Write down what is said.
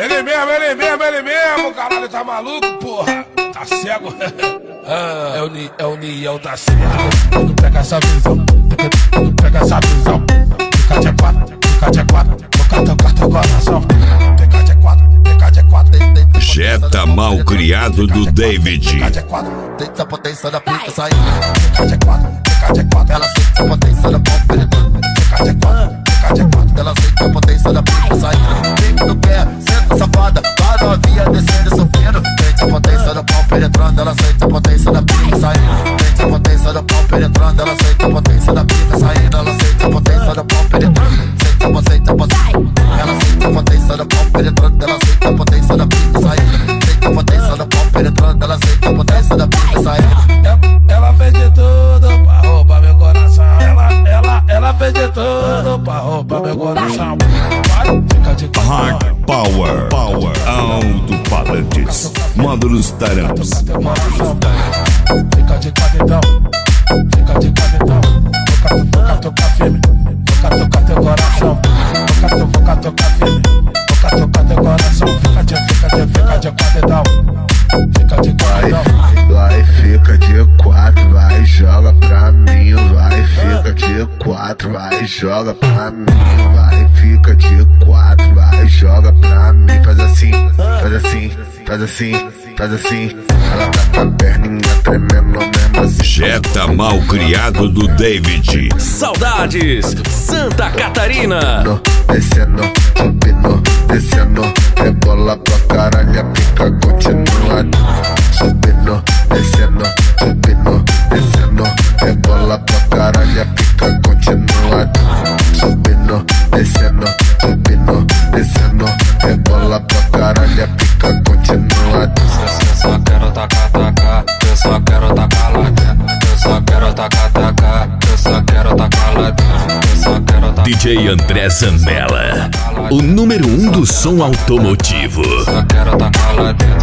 Ele mesmo, caralho, tá maluco, porra? Tá cego? É o Niel da cego. Pega essa visão, pega essa visão. Fica de quatro, vou tocar teu coração. Fica de quatro. Jetta mal criado do David. Fica de quatro, deita a potência da pica saindo. Fica de quatro, ela sente a potência da pau penetrando. Fica de quatro, ela sente a potência da pica saindo. Fica no pé, senta safada, vai novinha descendo e sofrendo. Sente a potência da pau penetrando, ela sente a potência da pica saindo. Sente a potência da pau penetrando, ela sente a potência da pica saindo. Ela sente a potência da pau penetrando. Sente a potência, ela sente a potência da pau penetrando, ela sente a potência da pica saindo. Sente a potência da pau penetrando, ela sente a potência da pica saindo. Ela fez de tudo pra roubar meu coração. Ela fez de tudo pra roubar meu coração. Fica de quatro. Hard Power, alto-falantes, módulos tarantos. Fica de quatro então. Vou tocar firme. Vou tocar teu coração. Vou tocar firme. Vou tocar teu coração. Fica de quatro então. Fica de quatro então. Vai, fica de quatro, vai, joga pra mim. Vai, fica de quatro, vai, joga pra mim. Vai, fica de quatro, vai, joga pra mim. Faz assim, faz assim, faz assim, faz assim. Ela tá com a perninha tremendo mesmo assim. Jetta mal criado do David. Saudades, Santa Catarina. Descendo, subindo, descendo. É bola pra caralho, a pica continua. Subindo, descendo, descendo. É bola pra caralho, a pica continua. Subindo, descendo, descendo. É bola pra caralho, a pica continua. Eu só quero tacar, eu só quero tacar lá dentro. Eu só quero tacar, eu só quero tacar lá dentro. Eu só quero tacar. DJ André Zambella, o número 1 do som automotivo. Eu só quero tacar lá dentro.